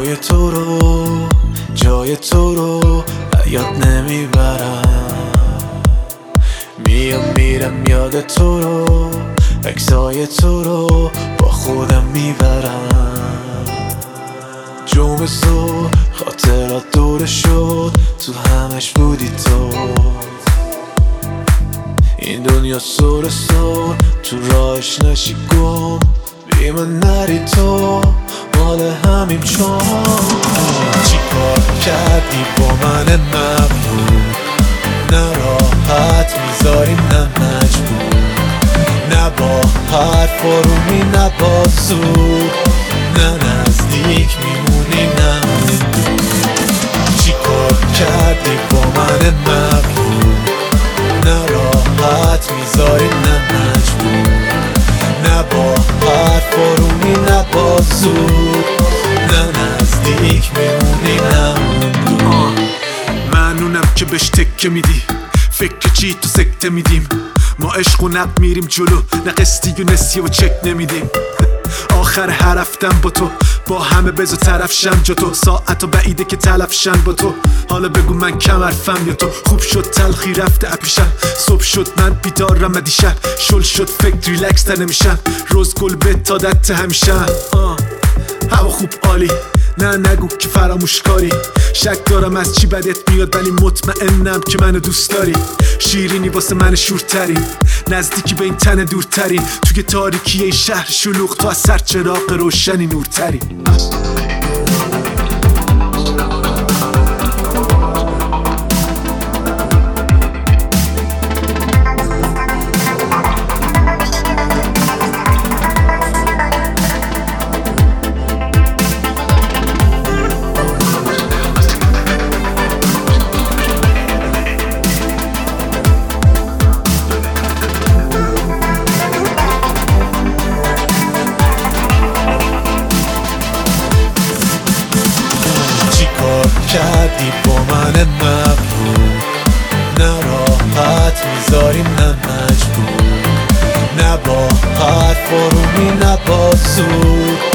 جای تو رو یاد نمیبرم. میام میرم یاد تو رو، عکسای تو رو با خودم میبرم. جمعه صبح خاطرات دوره شد، تو همش بودی تو. این دنیا سر تو راهش نشی گم، بی من نری تو مال همیم چون. چی کار کردی با من مغرور؟ نه راحت میذاری نه مجبور، نه با حرف آرومی نه با زور، نه نزدیک میمونی نه دور. چی کار کردی با من مغرور؟ نه راحت میذاری نه مجبور، نه با حرف آرومی نه با زور، نه نزدیک میمونی نه دور. من اونم که بهش تکه میدی، فکر چی تو سکته میدیم. ما عشق و نق میریم جلو، نه قسطی و نسیه و چک نمیدیم. آخر هر رفتم با تو، با همه بزو طرف شم جا تو. ساعت و بعیده که تلف شن با تو، حالا بگو من کم حرفم یا تو. خوب شد تلخی رفته اپیشم، صبح شد من بیدارم دیشب. شل شد فکر ریلکس تر نمیشم، روز گل به تادت همیشم. هوا خوب عالی، نه نگو که فراموش کاری. شک دارم از چی بدت میاد ولی مطمئنم که منو دوست داری. شیرینی واسه من شورترین، نزدیکی به این تن دورترین. توی تاریکی این شهر شلوغ تو از سر چراغ روشنی نورترین. کردی با من مغرور؟ نه راحت میذاری نه مجبور، نه با حرف آرومی نه با زور،